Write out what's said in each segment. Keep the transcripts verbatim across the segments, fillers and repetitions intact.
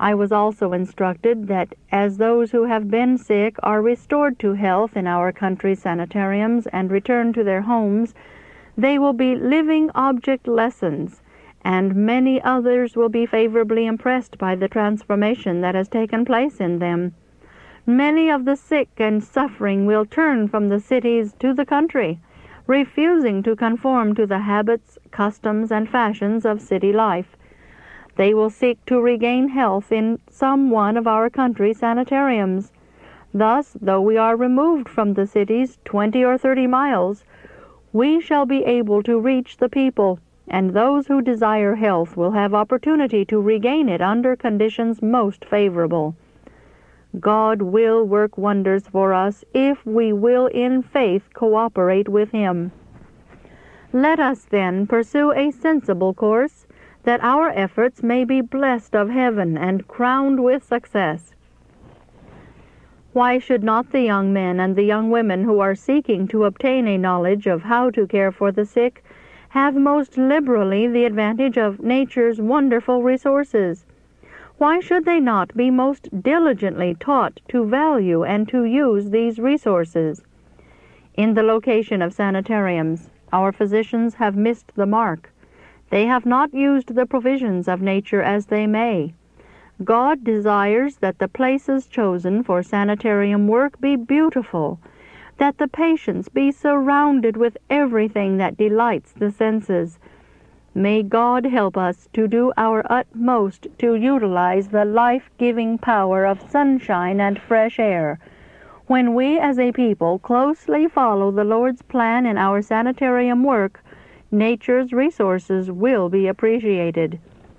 I was also instructed that as those who have been sick are restored to health in our country sanitariums and return to their homes, they will be living object lessons, and many others will be favorably impressed by the transformation that has taken place in them. Many of the sick and suffering will turn from the cities to the country, refusing to conform to the habits, customs, and fashions of city life. They will seek to regain health in some one of our country sanitariums. Thus, though we are removed from the cities twenty or thirty miles, we shall be able to reach the people, and those who desire health will have opportunity to regain it under conditions most favorable. God will work wonders for us if we will in faith cooperate with Him. Let us then pursue a sensible course, that our efforts may be blessed of heaven and crowned with success. Why should not the young men and the young women who are seeking to obtain a knowledge of how to care for the sick have most liberally the advantage of nature's wonderful resources? Why should they not be most diligently taught to value and to use these resources? In the location of sanitariums, our physicians have missed the mark. They have not used the provisions of nature as they may. God desires that the places chosen for sanitarium work be beautiful, that the patients be surrounded with everything that delights the senses. May God help us to do our utmost to utilize the life-giving power of sunshine and fresh air. When we as a people closely follow the Lord's plan in our sanitarium work, nature's resources will be appreciated.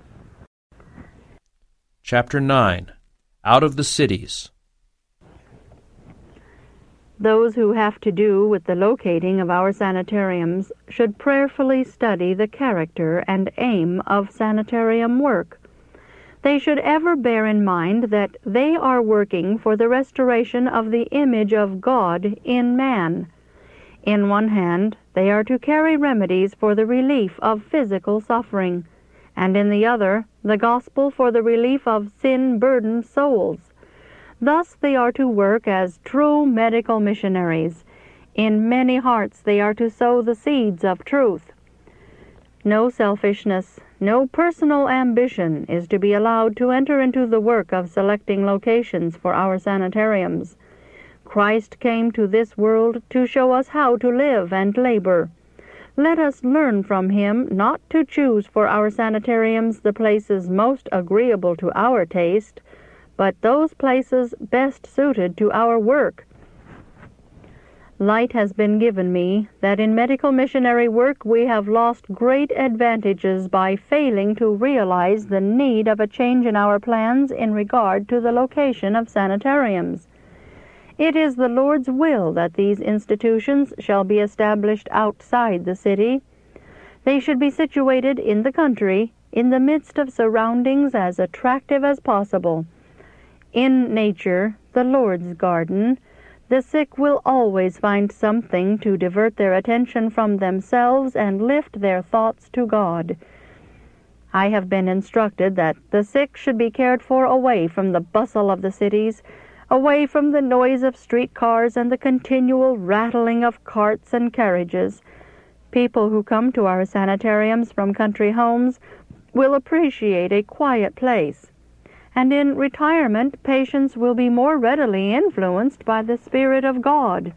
Chapter nine. Out of the Cities. Those who have to do with the locating of our sanitariums should prayerfully study the character and aim of sanitarium work. They should ever bear in mind that they are working for the restoration of the image of God in man. In one hand, they are to carry remedies for the relief of physical suffering, and in the other, the gospel for the relief of sin-burdened souls. Thus they are to work as true medical missionaries. In many hearts they are to sow the seeds of truth. No selfishness, no personal ambition is to be allowed to enter into the work of selecting locations for our sanitariums. Christ came to this world to show us how to live and labor. Let us learn from Him not to choose for our sanitariums the places most agreeable to our taste, but those places best suited to our work. Light has been given me that in medical missionary work we have lost great advantages by failing to realize the need of a change in our plans in regard to the location of sanitariums. It is the Lord's will that these institutions shall be established outside the city. They should be situated in the country, in the midst of surroundings as attractive as possible. In nature, the Lord's garden, the sick will always find something to divert their attention from themselves and lift their thoughts to God. I have been instructed that the sick should be cared for away from the bustle of the cities, away from the noise of streetcars and the continual rattling of carts and carriages. People who come to our sanitariums from country homes will appreciate a quiet place, and in retirement patients will be more readily influenced by the Spirit of God.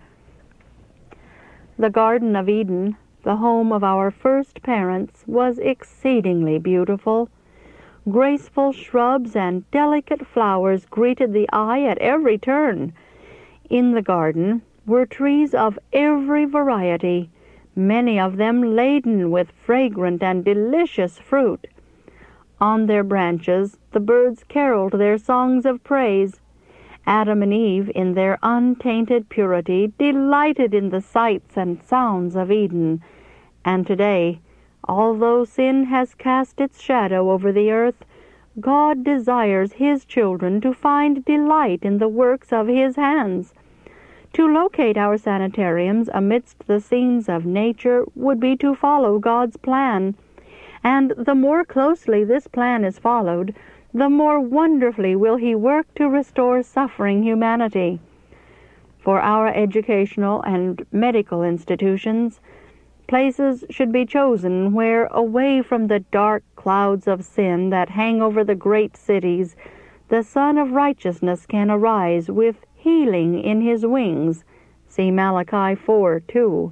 The Garden of Eden, the home of our first parents, was exceedingly beautiful. Graceful shrubs and delicate flowers greeted the eye at every turn. In the garden were trees of every variety, many of them laden with fragrant and delicious fruit. On their branches the birds caroled their songs of praise. Adam and Eve, in their untainted purity, delighted in the sights and sounds of Eden. And today, although sin has cast its shadow over the earth, God desires His children to find delight in the works of His hands. To locate our sanitariums amidst the scenes of nature would be to follow God's plan. And the more closely this plan is followed, the more wonderfully will he work to restore suffering humanity. For our educational and medical institutions, places should be chosen where, away from the dark clouds of sin that hang over the great cities, the Sun of Righteousness can arise with healing in his wings. See Malachi four two.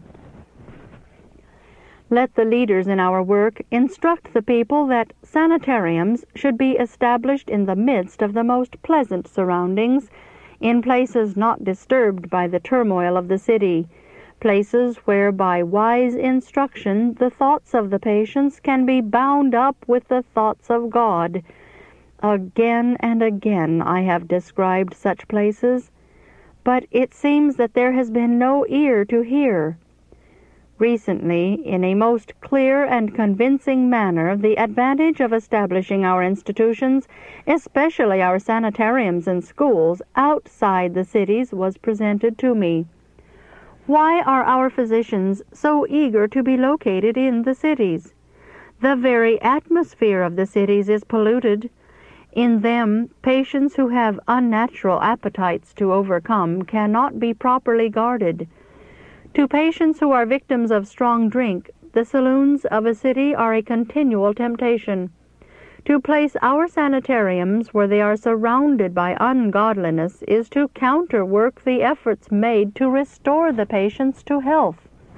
Let the leaders in our work instruct the people that sanitariums should be established in the midst of the most pleasant surroundings, in places not disturbed by the turmoil of the city, places where by wise instruction the thoughts of the patients can be bound up with the thoughts of God. Again and again I have described such places, but it seems that there has been no ear to hear. Recently, in a most clear and convincing manner, the advantage of establishing our institutions, especially our sanitariums and schools, outside the cities was presented to me. Why are our physicians so eager to be located in the cities? The very atmosphere of the cities is polluted. In them, patients who have unnatural appetites to overcome cannot be properly guarded. To patients who are victims of strong drink, the saloons of a city are a continual temptation. To place our sanitariums where they are surrounded by ungodliness is to counterwork the efforts made to restore the patients to health.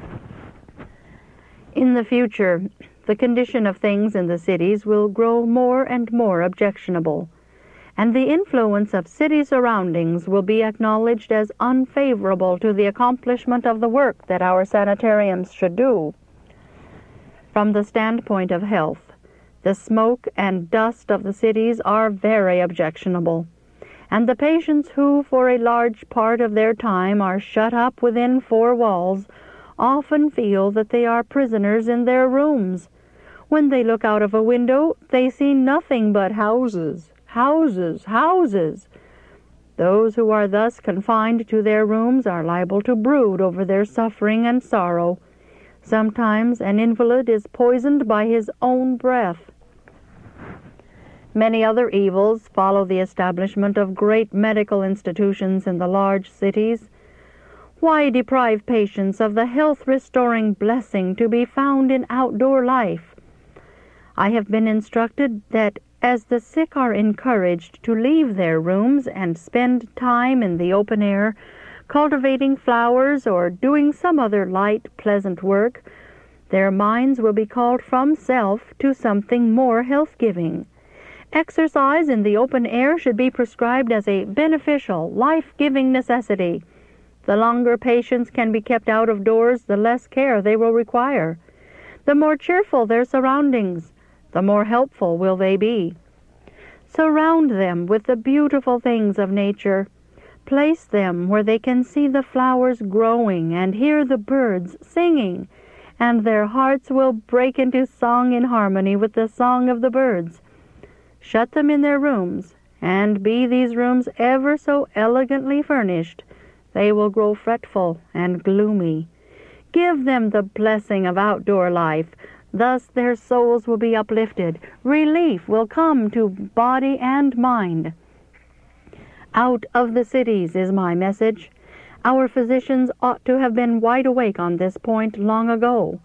In the future, the condition of things in the cities will grow more and more objectionable, and the influence of city surroundings will be acknowledged as unfavorable to the accomplishment of the work that our sanitariums should do. From the standpoint of health, the smoke and dust of the cities are very objectionable, and the patients who for a large part of their time are shut up within four walls often feel that they are prisoners in their rooms. When they look out of a window, they see nothing but houses. Houses, houses. Those who are thus confined to their rooms are liable to brood over their suffering and sorrow. Sometimes an invalid is poisoned by his own breath. Many other evils follow the establishment of great medical institutions in the large cities. Why deprive patients of the health-restoring blessing to be found in outdoor life? I have been instructed that as the sick are encouraged to leave their rooms and spend time in the open air, cultivating flowers or doing some other light, pleasant work, their minds will be called from self to something more health-giving. Exercise in the open air should be prescribed as a beneficial, life-giving necessity. The longer patients can be kept out of doors, the less care they will require. The more cheerful their surroundings, the more helpful will they be. Surround them with the beautiful things of nature. Place them where they can see the flowers growing and hear the birds singing, and their hearts will break into song in harmony with the song of the birds. Shut them in their rooms, and be these rooms ever so elegantly furnished, they will grow fretful and gloomy. Give them the blessing of outdoor life. Thus their souls will be uplifted. Relief will come to body and mind. Out of the cities is my message. Our physicians ought to have been wide awake on this point long ago.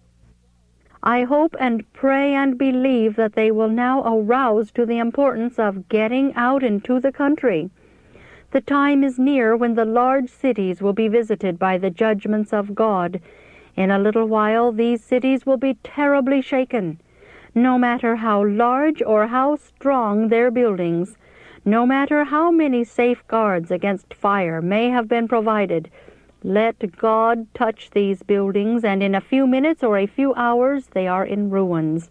I hope and pray and believe that they will now arouse to the importance of getting out into the country. The time is near when the large cities will be visited by the judgments of God. In a little while these cities will be terribly shaken. No matter how large or how strong their buildings, no matter how many safeguards against fire may have been provided, let God touch these buildings, and in a few minutes or a few hours they are in ruins.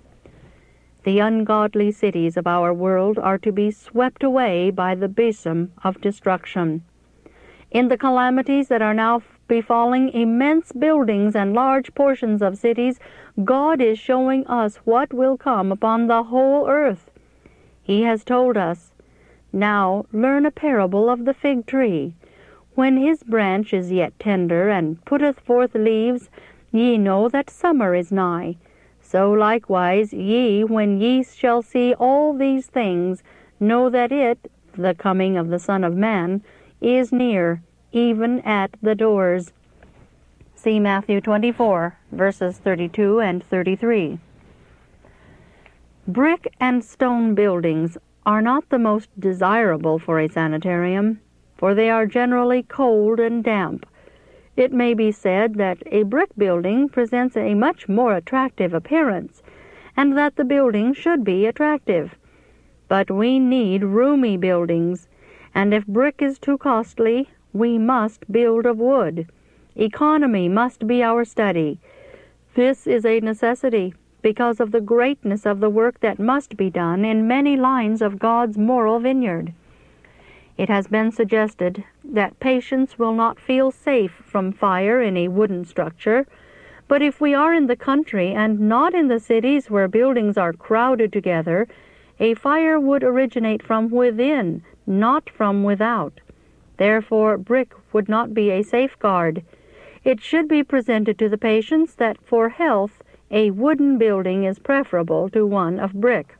The ungodly cities of our world are to be swept away by the besom of destruction. In the calamities that are now befalling immense buildings and large portions of cities, God is showing us what will come upon the whole earth. He has told us, "Now learn a parable of the fig tree. When his branch is yet tender, and putteth forth leaves, ye know that summer is nigh. So likewise ye, when ye shall see all these things, know that it, the coming of the Son of Man, is near, even at the doors. See Matthew twenty-four, verses thirty-two and thirty-three. Brick and stone buildings are not the most desirable for a sanitarium, for they are generally cold and damp. It may be said that a brick building presents a much more attractive appearance, and that the building should be attractive. But we need roomy buildings, and if brick is too costly, we must build of wood. Economy must be our study. This is a necessity, because of the greatness of the work that must be done in many lines of God's moral vineyard. It has been suggested that patients will not feel safe from fire in a wooden structure, but if we are in the country and not in the cities where buildings are crowded together, a fire would originate from within, not from without. Therefore, brick would not be a safeguard. It should be presented to the patients that for health, a wooden building is preferable to one of brick.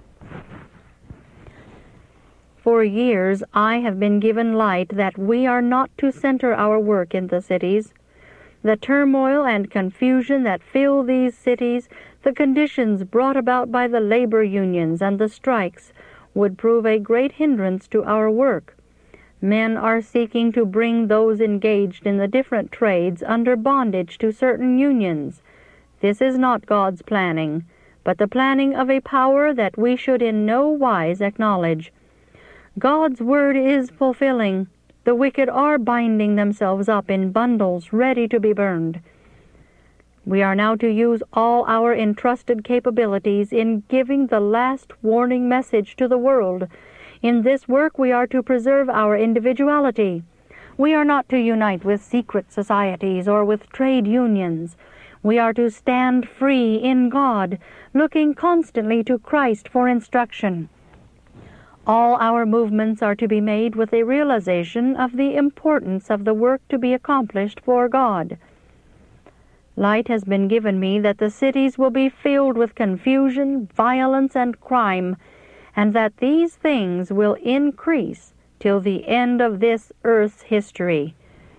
For years I have been given light that we are not to center our work in the cities. The turmoil and confusion that fill these cities, the conditions brought about by the labor unions and the strikes, would prove a great hindrance to our work. Men are seeking to bring those engaged in the different trades under bondage to certain unions. This is not God's planning, but the planning of a power that we should in no wise acknowledge. God's word is fulfilling. The wicked are binding themselves up in bundles ready to be burned. We are now to use all our entrusted capabilities in giving the last warning message to the world. In this work we are to preserve our individuality. We are not to unite with secret societies or with trade unions. We are to stand free in God, looking constantly to Christ for instruction. All our movements are to be made with a realization of the importance of the work to be accomplished for God. Light has been given me that the cities will be filled with confusion, violence, and crime, and that these things will increase till the end of this earth's history.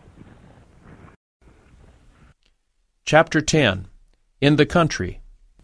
Chapter ten. In the Country.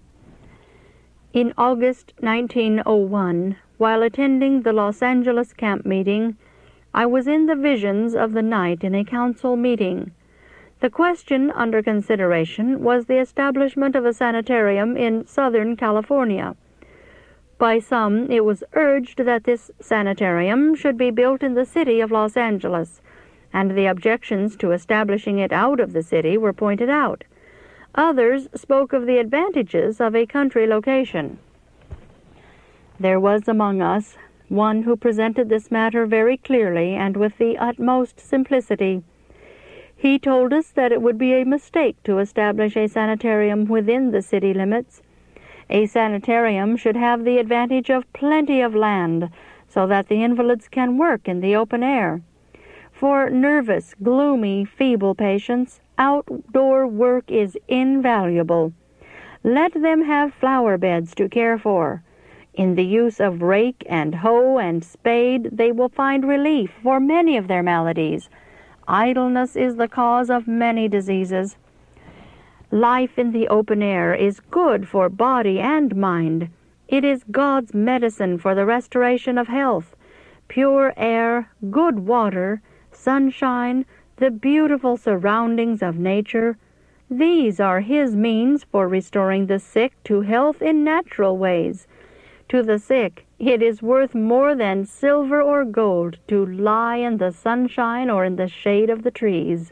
In August nineteen oh one, while attending the Los Angeles camp meeting, I was in the visions of the night in a council meeting. The question under consideration was the establishment of a sanitarium in Southern California. By some, it was urged that this sanitarium should be built in the city of Los Angeles, and the objections to establishing it out of the city were pointed out. Others spoke of the advantages of a country location. There was among us one who presented this matter very clearly and with the utmost simplicity. He told us that it would be a mistake to establish a sanitarium within the city limits. A sanitarium should have the advantage of plenty of land, so that the invalids can work in the open air. For nervous, gloomy, feeble patients, outdoor work is invaluable. Let them have flower beds to care for. In the use of rake and hoe and spade, they will find relief for many of their maladies. Idleness is the cause of many diseases. Life in the open air is good for body and mind. It is God's medicine for the restoration of health. Pure air, good water, sunshine, the beautiful surroundings of nature, these are His means for restoring the sick to health in natural ways. To the sick, it is worth more than silver or gold to lie in the sunshine or in the shade of the trees.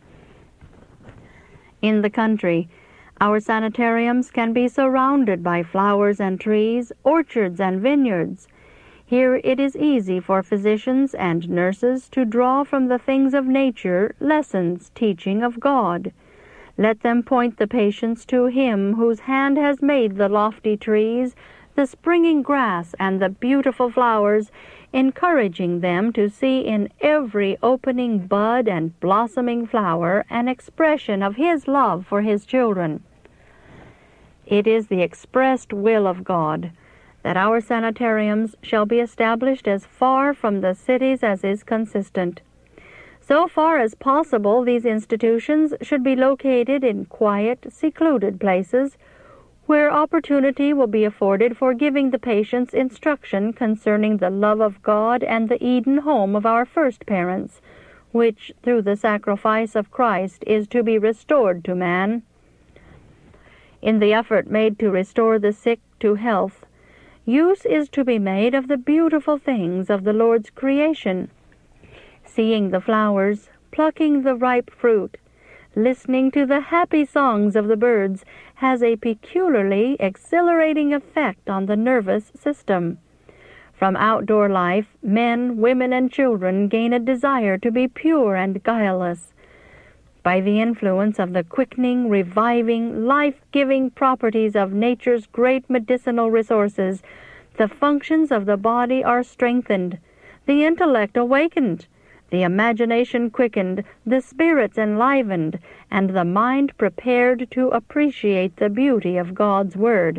In the country, our sanitariums can be surrounded by flowers and trees, orchards and vineyards. Here it is easy for physicians and nurses to draw from the things of nature lessons teaching of God. Let them point the patients to Him whose hand has made the lofty trees, the springing grass, and the beautiful flowers, encouraging them to see in every opening bud and blossoming flower an expression of His love for His children. It is the expressed will of God that our sanitariums shall be established as far from the cities as is consistent. So far as possible, these institutions should be located in quiet, secluded places where opportunity will be afforded for giving the patients instruction concerning the love of God and the Eden home of our first parents, which, through the sacrifice of Christ, is to be restored to man. In the effort made to restore the sick to health, use is to be made of the beautiful things of the Lord's creation. Seeing the flowers, plucking the ripe fruit, listening to the happy songs of the birds has a peculiarly exhilarating effect on the nervous system. From outdoor life, men, women, and children gain a desire to be pure and guileless. By the influence of the quickening, reviving, life-giving properties of nature's great medicinal resources, the functions of the body are strengthened, the intellect awakened, the imagination quickened, the spirits enlivened, and the mind prepared to appreciate the beauty of God's Word.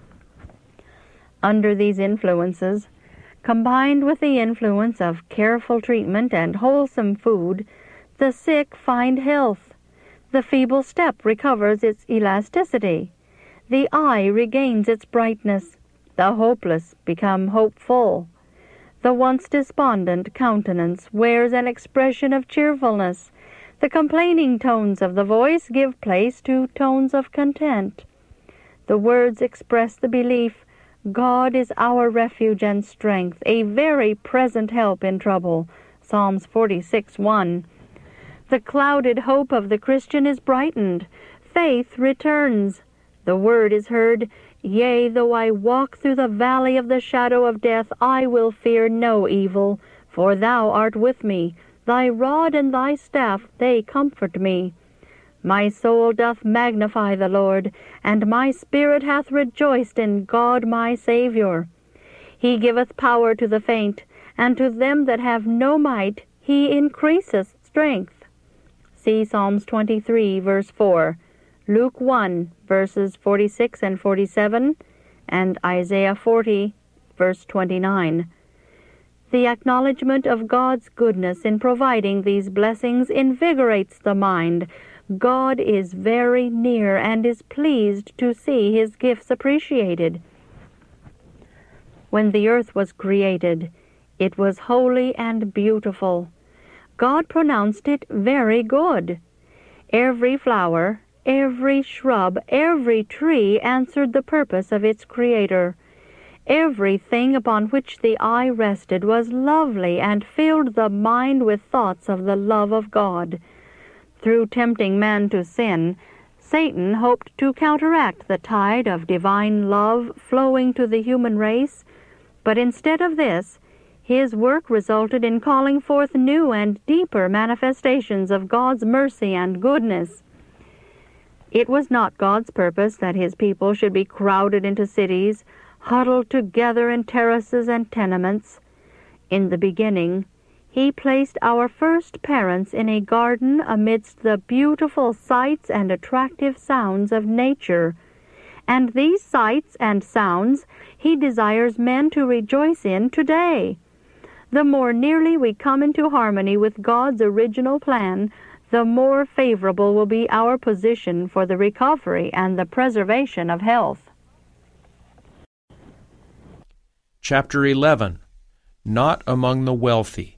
Under these influences, combined with the influence of careful treatment and wholesome food, the sick find health, the feeble step recovers its elasticity, the eye regains its brightness, the hopeless become hopeful, the once despondent countenance wears an expression of cheerfulness, the complaining tones of the voice give place to tones of content. The words express the belief, God is our refuge and strength, a very present help in trouble, Psalms forty-six one. The clouded hope of the Christian is brightened, faith returns. The word is heard, Yea, though I walk through the valley of the shadow of death, I will fear no evil, for thou art with me. Thy rod and thy staff, they comfort me. My soul doth magnify the Lord, and my spirit hath rejoiced in God my Saviour. He giveth power to the faint, and to them that have no might he increaseth strength. See Psalms twenty-three, verse four. Luke one, verses forty-six and forty-seven, and Isaiah forty, verse twenty-nine. The acknowledgement of God's goodness in providing these blessings invigorates the mind. God is very near and is pleased to see his gifts appreciated. When the earth was created, it was holy and beautiful. God pronounced it very good. Every flower, every shrub, every tree answered the purpose of its Creator. Everything upon which the eye rested was lovely and filled the mind with thoughts of the love of God. Through tempting man to sin, Satan hoped to counteract the tide of divine love flowing to the human race, but instead of this, his work resulted in calling forth new and deeper manifestations of God's mercy and goodness. It was not God's purpose that his people should be crowded into cities, huddled together in terraces and tenements. In the beginning, he placed our first parents in a garden amidst the beautiful sights and attractive sounds of nature, and these sights and sounds he desires men to rejoice in today. The more nearly we come into harmony with God's original plan, the more favorable will be our position for the recovery and the preservation of health. Chapter eleven. Not among the wealthy.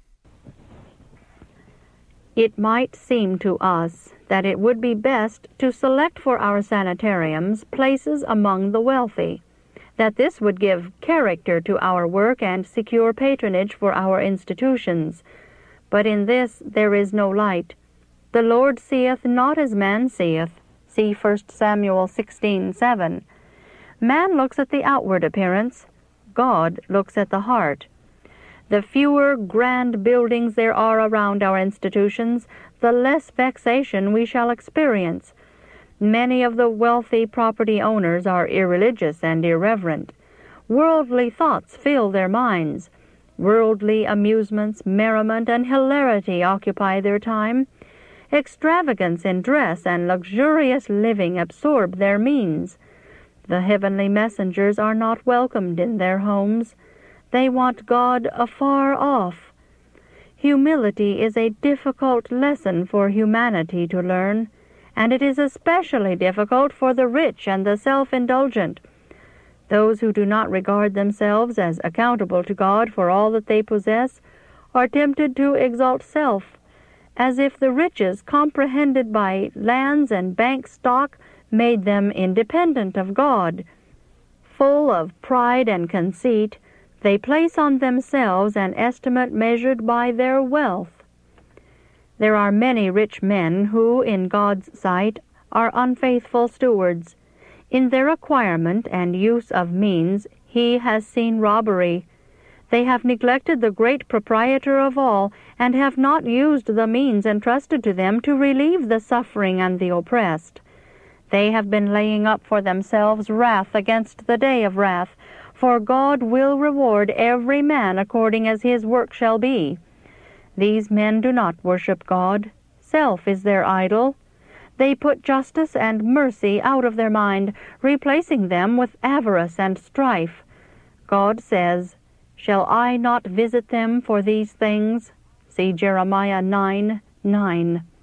It might seem to us that it would be best to select for our sanitariums places among the wealthy, that this would give character to our work and secure patronage for our institutions. But in this there is no light. The Lord seeth not as man seeth. See First Samuel sixteen seven. Man looks at the outward appearance. God looks at the heart. The fewer grand buildings there are around our institutions, the less vexation we shall experience. Many of the wealthy property owners are irreligious and irreverent. Worldly thoughts fill their minds. Worldly amusements, merriment, and hilarity occupy their time. Extravagance in dress and luxurious living absorb their means. The heavenly messengers are not welcomed in their homes. They want God afar off. Humility is a difficult lesson for humanity to learn, and it is especially difficult for the rich and the self-indulgent. Those who do not regard themselves as accountable to God for all that they possess are tempted to exalt self, as if the riches comprehended by lands and bank stock made them independent of God. Full of pride and conceit, they place on themselves an estimate measured by their wealth. There are many rich men who, in God's sight, are unfaithful stewards. In their acquirement and use of means, he has seen robbery. They have neglected the great proprietor of all, and have not used the means entrusted to them to relieve the suffering and the oppressed. They have been laying up for themselves wrath against the day of wrath, for God will reward every man according as his work shall be. These men do not worship God. Self is their idol. They put justice and mercy out of their mind, replacing them with avarice and strife. God says, "Shall I not visit them for these things?" See Jeremiah nine, nine.